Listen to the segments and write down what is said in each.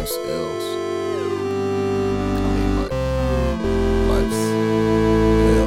Life's ills. I mean, like, life's ill.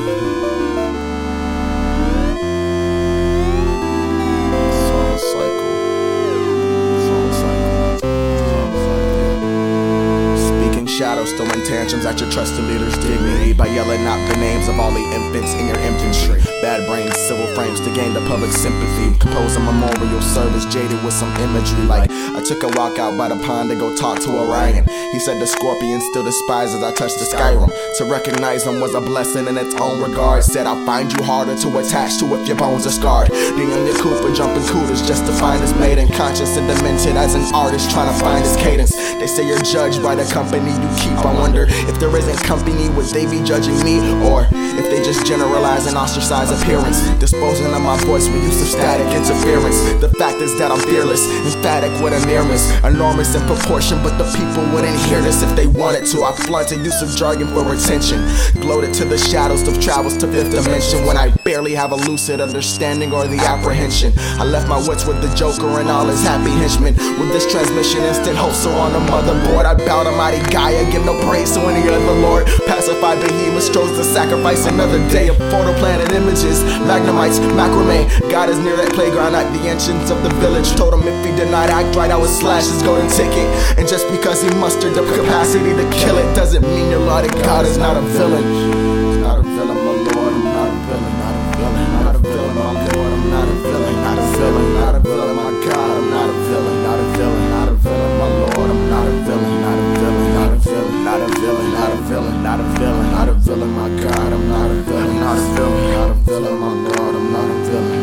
It's all a cycle. It's all a cycle. It's all a cycle. Speaking shadows, throwing tantrums at your trusted leader's dignity by yelling out the names of all the infants in your infantry. Bad brains, civil frames to gain the public sympathy. Compose a memorial service jaded with some imagery. Like, I took a walk out by the pond to go talk to Orion. He said the scorpion still despises I touched the Skyrim. To recognize him was a blessing in its own regard. Said I'll find you harder to attach to if your bones are scarred. The young Cooper jumping cooters just to find his maiden. Conscious and demented as an artist trying to find his cadence. They say you're judged by the company you keep. I wonder if there isn't company, would they be judging me? Or if they just generalize and ostracize appearance, disposing of my voice with use of static interference. The fact is that I'm fearless, emphatic with a nearness, enormous in proportion, but the people wouldn't hear this if they wanted to. I flaunted use of jargon for retention, gloated to the shadows of travels to fifth dimension when I barely have a lucid understanding or the apprehension. I left my wits with the Joker and all his happy henchmen. With this transmission instant host on the motherboard, I bow to mighty Gaia, give no praise to any other lord. Pacified behemoth strove to sacrifice another day of photoplanet images, magnemites, macrame. God is near that playground at the entrance of the village. Told him if he did not act right, I would slash his golden ticket. And just because he mustered the capacity to kill it doesn't mean your Lord of God is not a villain. Not a villain, my Lord, I'm not a villain. Not a villain, not a villain, my Lord, I'm not a villain. Not a villain, not a villain, my God, I'm not a villain. Not a villain, not a villain, my Lord, I'm not a villain. Not a villain, not a villain, not a villain, not a villain, not a villain, not a villain, my God, I'm not a villain. Not a villain, not a villain, my Lord, I'm not a villain.